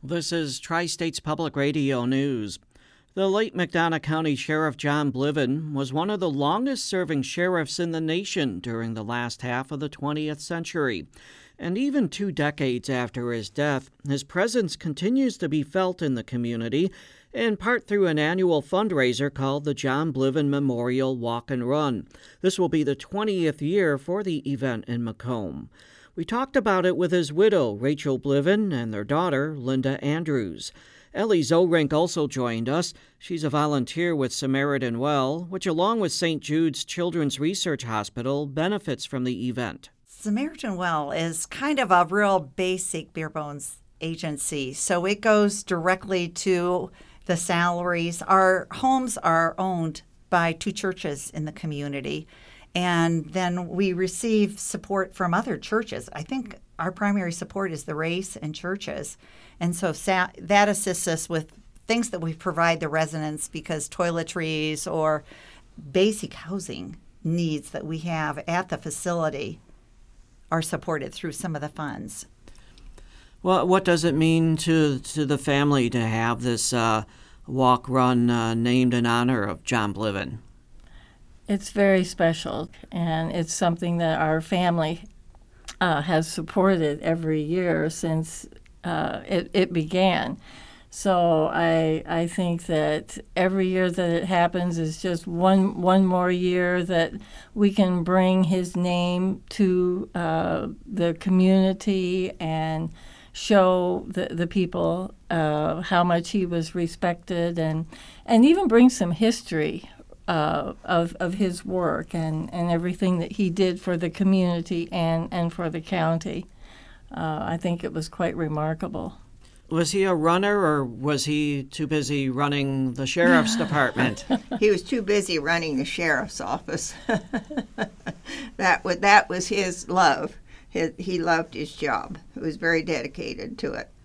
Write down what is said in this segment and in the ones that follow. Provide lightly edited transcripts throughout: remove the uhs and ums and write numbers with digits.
This is Tri-States Public Radio News. The late McDonough County Sheriff John Bliven was one of the longest-serving sheriffs in the nation during the last half of the 20th century. And even 2 decades after his death, his presence continues to be felt in the community, in part through an annual fundraiser called the John Bliven Memorial Walk and Run. This will be the 20th year for the event in Macomb. We talked about it with his widow, Rachel Bliven, and their daughter, Linda Andrews. Ellie Zorink also joined us. She's a volunteer with Samaritan Well, which along with St. Jude's Children's Research Hospital benefits from the event. Samaritan Well is kind of a real basic bare bones agency, so it goes directly to the salaries. Our homes are owned by 2 churches in the community, and then we receive support from other churches. I think our primary support is the race and churches. And so that assists us with things that we provide the residents, because toiletries or basic housing needs that we have at the facility are supported through some of the funds. Well, what does it mean to the family to have this walk-run named in honor of John Bliven? It's very special, and it's something that our family has supported every year since it began. So I think that every year that it happens is just one more year that we can bring his name to the community and show the people how much he was respected, and even bring some history of his work and everything that he did for the community and for the county. I think it was quite remarkable. Was he a runner, or was he too busy running the sheriff's department? He was too busy running the sheriff's office. That was his love. He loved his job. He was very dedicated to it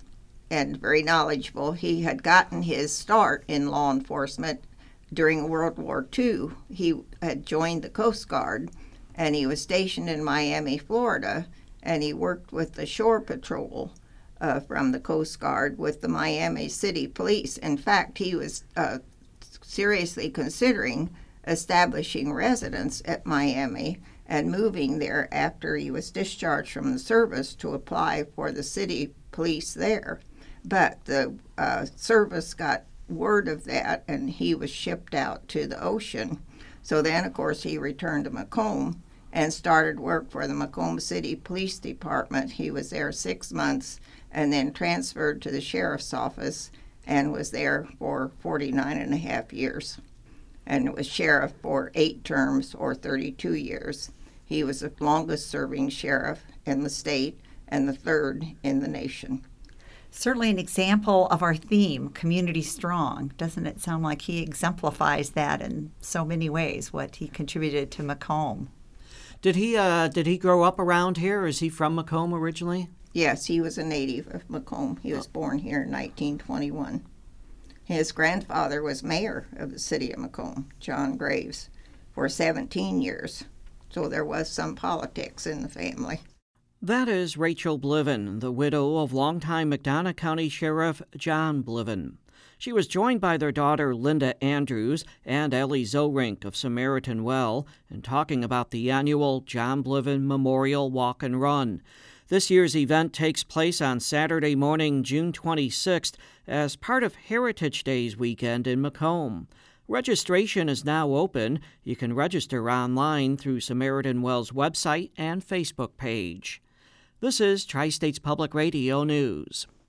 and very knowledgeable. He had gotten his start in law enforcement during World War II. He had joined the Coast Guard, and he was stationed in Miami, Florida, and he worked with the shore patrol from the Coast Guard with the Miami City Police. In fact, he was seriously considering establishing residence at Miami and moving there after he was discharged from the service to apply for the city police there. But the service got word of that, and he was shipped out to the ocean. So then, of course, he returned to Macomb and started work for the Macomb City Police Department. He was there 6 months and then transferred to the sheriff's office and was there for 49 and a half years, and was sheriff for 8 terms or 32 years. He was the longest serving sheriff in the state and the 3rd in the nation. Certainly an example of our theme, Community Strong. Doesn't it sound like he exemplifies that in so many ways, what he contributed to Macomb? Did he grow up around here? Is he from Macomb originally? Yes, he was a native of Macomb. He was born here in 1921. His grandfather was mayor of the city of Macomb, John Graves, for 17 years. So there was some politics in the family. That is Rachel Bliven, the widow of longtime McDonough County Sheriff John Bliven. She was joined by their daughter Linda Andrews and Ellie Zorink of Samaritan Well in talking about the annual John Bliven Memorial Walk and Run. This year's event takes place on Saturday morning, June 26th, as part of Heritage Days weekend in Macomb. Registration is now open. You can register online through Samaritan Well's website and Facebook page. This is Tri-States Public Radio News.